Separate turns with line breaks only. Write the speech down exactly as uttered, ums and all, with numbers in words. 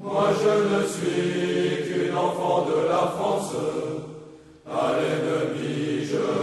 Moi je ne suis qu'une enfant de la France, à l'ennemi je